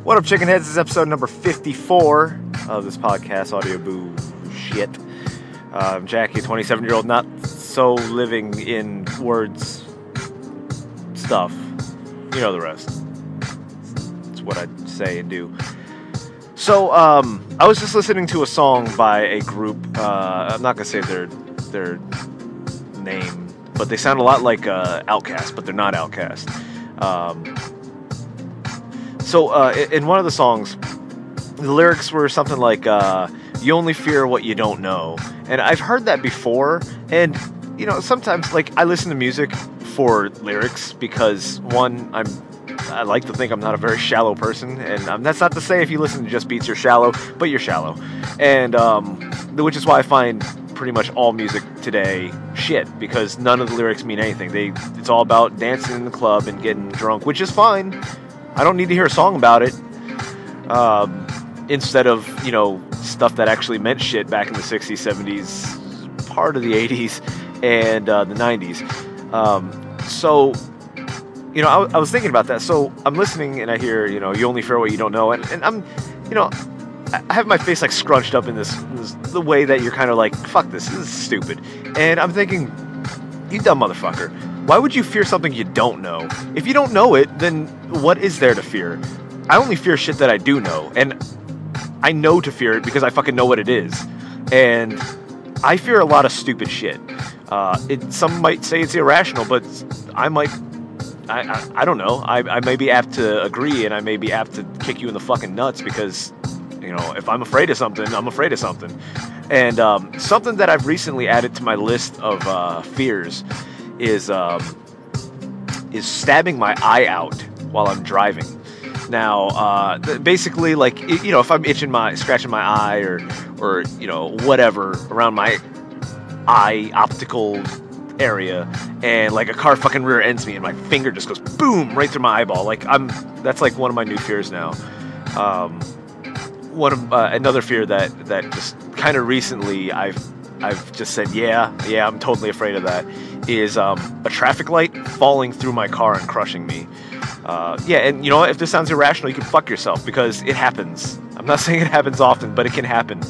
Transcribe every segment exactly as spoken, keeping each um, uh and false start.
What up, Chickenheads? This is episode number fifty-four of this podcast, Audio Boo Shit. Uh, I'm Jackie, a twenty-seven-year-old, not so living in words stuff. You know the rest. It's what I say and do. So, um, I was just listening to a song by a group. Uh, I'm not going to say their their name, but they sound a lot like uh, Outkast, but they're not Outkast. Um... So, uh, in one of the songs, the lyrics were something like, uh, you only fear what you don't know. And I've heard that before, and, you know, sometimes, like, I listen to music for lyrics because, one, I'm, I like to think I'm not a very shallow person, and um, that's not to say if you listen to just beats you're shallow, but you're shallow. And, um, which is why I find pretty much all music today shit, because none of the lyrics mean anything. They, it's all about dancing in the club and getting drunk, which is fine. I don't need to hear a song about it, um, instead of, you know, stuff that actually meant shit back in the sixties, seventies, part of the eighties, and uh, the nineties. Um, so, you know, I, I was thinking about that. So I'm listening and I hear, you know, you only fear what you don't know. And, and I'm, you know, I have my face like scrunched up in this, this the way that you're kind of like, fuck this, this is stupid. And I'm thinking, you dumb motherfucker. Why would you fear something you don't know? If you don't know it, then what is there to fear? I only fear shit that I do know. And I know to fear it because I fucking know what it is. And I fear a lot of stupid shit. Uh, it, some might say it's irrational, but I might... I, I, I don't know. I, I may be apt to agree, and I may be apt to kick you in the fucking nuts because, you know, if I'm afraid of something, I'm afraid of something. And um, something that I've recently added to my list of uh, fears is um, is stabbing my eye out while I'm driving. Now, uh, basically, like, you know, if I'm itching my, scratching my eye or, or, you know, whatever around my eye optical area, and like a car fucking rear ends me and my finger just goes boom right through my eyeball. Like, I'm, that's like one of my new fears now. Um, one of, uh, another fear that, that just kind of recently I've, I've just said, yeah, yeah, I'm totally afraid of that, is um, a traffic light falling through my car and crushing me. Uh, yeah, and you know what? If this sounds irrational, you can fuck yourself, because it happens. I'm not saying it happens often, but it can happen.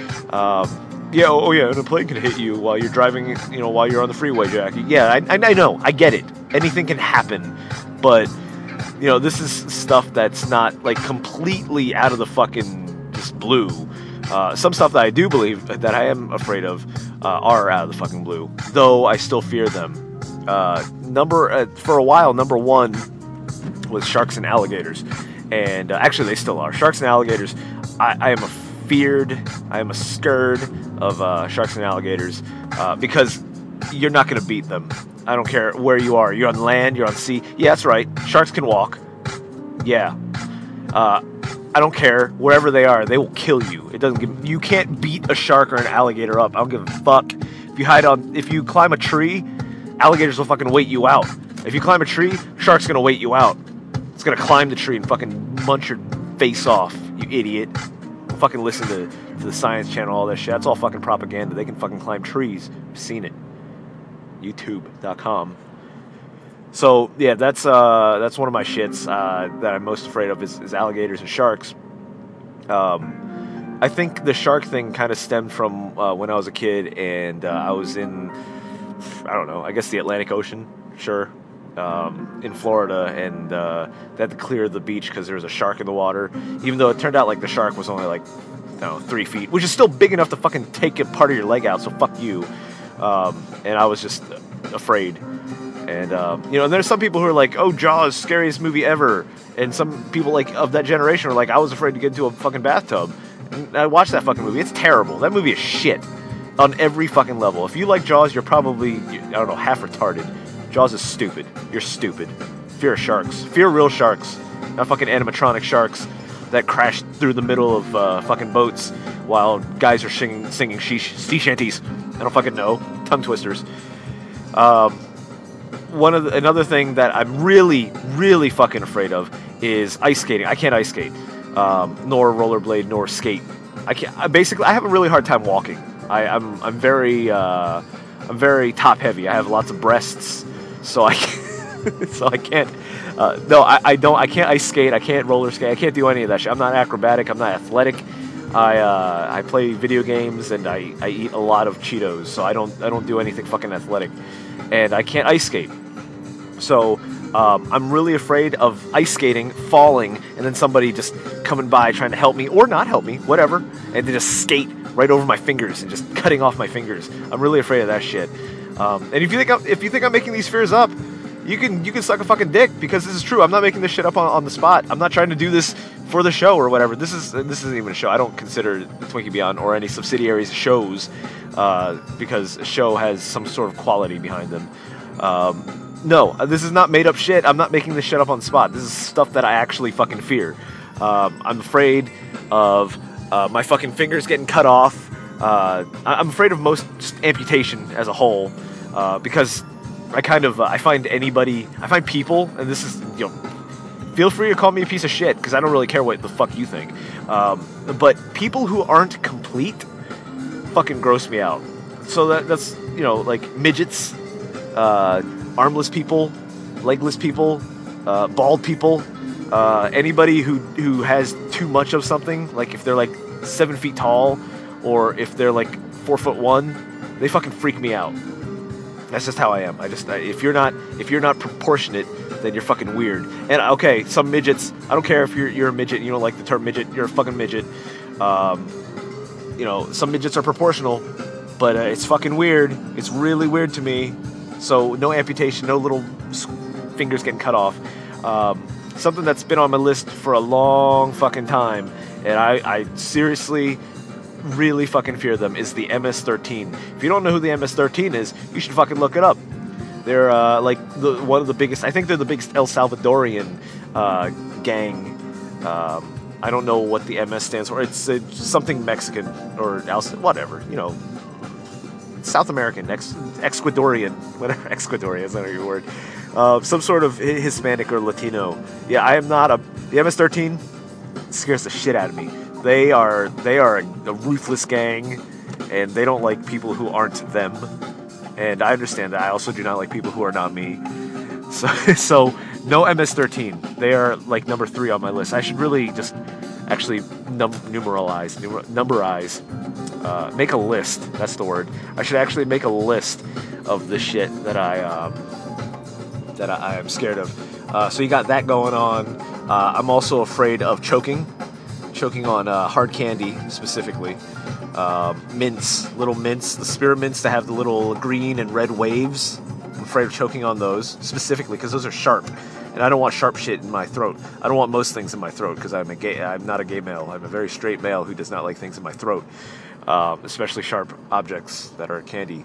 Um, yeah, oh, oh yeah, and a plane can hit you while you're driving, you know, while you're on the freeway, Jackie. Yeah, I, I, I know, I get it. Anything can happen, but, you know, this is stuff that's not, like, completely out of the fucking just blue. Uh, some stuff that I do believe that I am afraid of uh, are out of the fucking blue, though I still fear them. Uh, number uh, for a while, number one was sharks and alligators, and uh, actually they still are. Sharks and alligators. I, I am a feared, I am a scared of uh, sharks and alligators uh, because you're not going to beat them. I don't care where you are. You're on land. You're on sea. Yeah, that's right. Sharks can walk. Yeah. Uh, I don't care wherever they are, they will kill you. It doesn't give, you can't beat a shark or an alligator up. I don't give a fuck. If you hide on, if you climb a tree, alligators will fucking wait you out. If you climb a tree, shark's gonna wait you out. It's gonna climb the tree and fucking munch your face off, you idiot. Don't fucking listen to, to the Science Channel, all that shit. That's all fucking propaganda. They can fucking climb trees. I've seen it. YouTube dot com. So yeah, that's uh, that's one of my shits uh, that I'm most afraid of is, is alligators and sharks. Um, I think the shark thing kind of stemmed from uh, when I was a kid, and uh, I was in, I don't know, I guess the Atlantic Ocean, sure, um, in Florida, and uh, they had to clear the beach because there was a shark in the water. Even though it turned out like the shark was only like, I don't know, three feet, which is still big enough to fucking take a part of your leg out. So fuck you. Um, and I was just afraid. And, um, you know, and there's some people who are like, oh, Jaws, scariest movie ever. And some people, like, of that generation are like, I was afraid to get into a fucking bathtub. And I watched that fucking movie. It's terrible. That movie is shit on every fucking level. If you like Jaws, you're probably, I don't know, half retarded. Jaws is stupid. You're stupid. Fear of sharks. Fear real sharks. Not fucking animatronic sharks that crash through the middle of uh, fucking boats while guys are singing, singing sea shanties. I don't fucking know. Tongue twisters. Um... One of the, another thing that I'm really, really fucking afraid of is ice skating. I can't ice skate, um, nor rollerblade, nor skate. I can't. I basically, I have a really hard time walking. I, I'm, I'm very, uh, I'm very top heavy. I have lots of breasts, so I, so I can't, Uh, no, I, I don't. I can't ice skate. I can't roller skate. I can't do any of that shit. I'm not acrobatic. I'm not athletic. I uh, I play video games and I, I eat a lot of Cheetos. So I don't I don't do anything fucking athletic, and I can't ice skate. So um, I'm really afraid of ice skating, falling, and then somebody just coming by trying to help me or not help me, whatever, and they just skate right over my fingers and just cutting off my fingers. I'm really afraid of that shit. Um, and if you think I'm, if you think I'm making these fears up, you can you can suck a fucking dick, because this is true. I'm not making this shit up on, on the spot. I'm not trying to do this for the show or whatever. This is this isn't even a show. I don't consider the Twinkie Beyond or any subsidiaries shows, uh, because a show has some sort of quality behind them. Um, no, this is not made up shit. I'm not making this shit up on the spot. This is stuff that I actually fucking fear. Um, I'm afraid of uh, my fucking fingers getting cut off. Uh, I'm afraid of most amputation as a whole, uh, because I kind of uh, I find anybody, I find people, and this is, you know, feel free to call me a piece of shit, because I don't really care what the fuck you think. Um, but people who aren't complete fucking gross me out. So that that's you know like midgets, uh, armless people, legless people, uh, bald people, uh, anybody who who has too much of something. Like if they're like seven feet tall, or if they're like four foot one, they fucking freak me out. That's just how I am. I just I, if you're not if you're not proportionate, then you're fucking weird. And okay, some midgets, I don't care if you're you're a midget and you don't like the term midget, you're a fucking midget. Um, you know, some midgets are proportional, but uh, it's fucking weird. It's really weird to me. So no amputation, no little fingers getting cut off. Um, something that's been on my list for a long fucking time, and I, I seriously really fucking fear them, is the M S thirteen. If you don't know who the M S thirteen is, you should fucking look it up. They're uh, like the, one of the biggest, I think they're the biggest El Salvadorian uh, gang. Um, I don't know what the M S stands for. It's uh, something Mexican or El, whatever, you know. South American, ex, Ecuadorian, whatever, Ecuadorian is not your word. Uh, some sort of Hispanic or Latino. Yeah, I am not a, the M S thirteen scares the shit out of me. They are they are a, a ruthless gang, and they don't like people who aren't them. And I understand that. I also do not like people who are not me. So so no M S thirteen. They are like number three on my list. I should really just actually num- numeralize, numer- numberize, uh, make a list. That's the word. I should actually make a list of the shit that I um, that I, I am scared of. Uh, so you got that going on. Uh, I'm also afraid of choking. Choking on uh, hard candy, specifically. Um, mints, little mints, the spearmints that have the little green and red waves. I'm afraid of choking on those, specifically, because those are sharp. And I don't want sharp shit in my throat. I don't want most things in my throat, because I'm a gay. I'm not a gay male. I'm a very straight male who does not like things in my throat, um, especially sharp objects that are candy.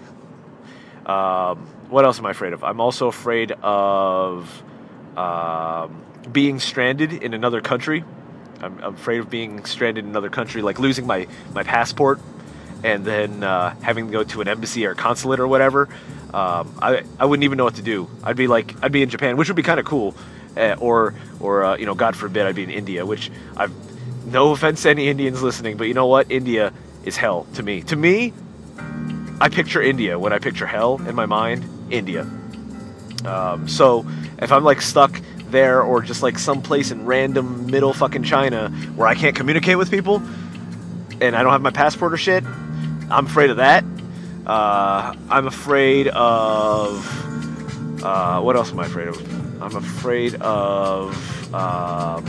Um, what else am I afraid of? I'm also afraid of um, being stranded in another country. I'm, I'm afraid of being stranded in another country, like losing my, my passport and then uh, having to go to an embassy or consulate or whatever. Um, I I wouldn't even know what to do. I'd be like I'd be in Japan, which would be kind of cool, uh, or or uh, you know, God forbid, I'd be in India, which I've no offense to any Indians listening, but you know what? India is hell to me. To me, I picture India when I picture hell in my mind. India. Um, so if I'm like stuck there, or just like someplace in random middle fucking China where I can't communicate with people and I don't have my passport or shit, I'm afraid of that. Uh, I'm afraid of uh, what else am I afraid of? I'm afraid of um,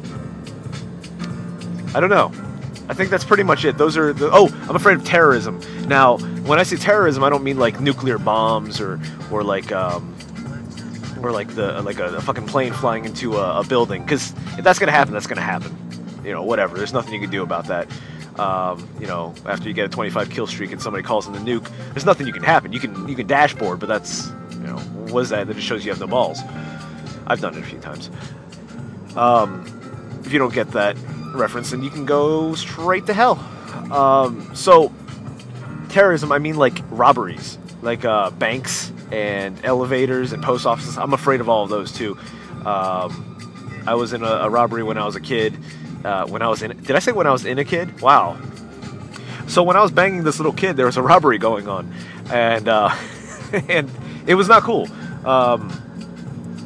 I don't know. I think that's pretty much it. Those are the, oh, I'm afraid of terrorism. Now, when I say terrorism, I don't mean like nuclear bombs or or like um, or like the like a, a fucking plane flying into a, a building, because if that's gonna happen, that's gonna happen. You know, whatever. There's nothing you can do about that. Um, you know, after you get a twenty-five kill streak and somebody calls in the nuke, there's nothing you can happen. You can you can dashboard, but that's, you know, what is that? That just shows you have no balls. I've done it a few times. Um, if you don't get that reference, then you can go straight to hell. Um, so terrorism, I mean like robberies, like uh, banks and elevators and post offices. I'm afraid of all of those too. Um, I was in a, a robbery when I was a kid. Uh, when I was in, did I say when I was in a kid? Wow. So when I was banging this little kid, there was a robbery going on, and uh, and it was not cool. Um,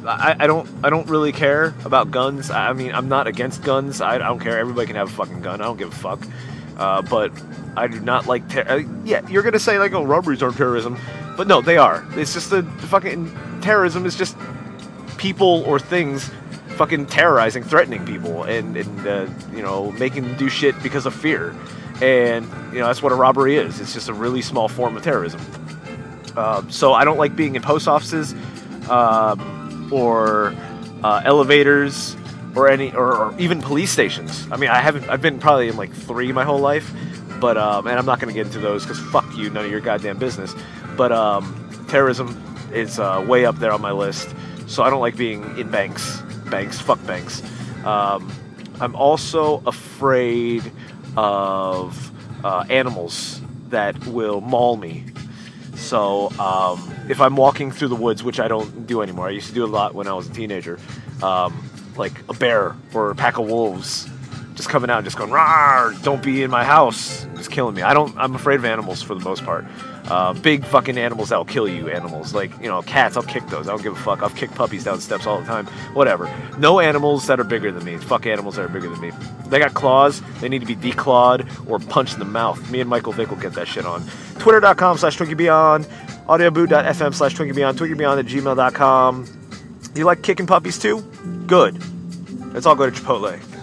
I, I don't I don't really care about guns. I mean, I'm not against guns. I, I don't care. Everybody can have a fucking gun. I don't give a fuck. Uh, but I do not like. Ter- uh, yeah, you're gonna say like, oh, robberies aren't terrorism, but no, they are. It's just the, the fucking terrorism is just people or things fucking terrorizing, threatening people, and, and uh, you know, making them do shit because of fear. And you know, that's what a robbery is. It's just a really small form of terrorism. Uh, so I don't like being in post offices. Um, or uh, elevators, or any, or, or even police stations. I mean, I haven't. I've been probably in like three my whole life, but um, and I'm not going to get into those because fuck you, none of your goddamn business. But um, terrorism is uh, way up there on my list, so I don't like being in banks. Banks, fuck banks. Um, I'm also afraid of uh, animals that will maul me. So, um, if I'm walking through the woods, which I don't do anymore, I used to do a lot when I was a teenager, um, like a bear or a pack of wolves just coming out and just going, "Rawr, don't be in my house," it's killing me. I don't, I'm afraid of animals for the most part. Uh, big fucking animals that'll kill you animals. Like, you know, cats, I'll kick those. I don't give a fuck. I'll kick puppies down steps all the time. Whatever. No animals that are bigger than me. Fuck animals that are bigger than me. They got claws. They need to be declawed or punched in the mouth. Me and Michael Vick will get that shit on. Twitter.com slash TwinkieBeyond. Audioboo.fm slash TwinkieBeyond. TwinkieBeyond at gmail dot com. You like kicking puppies too? Good. Let's all go to Chipotle.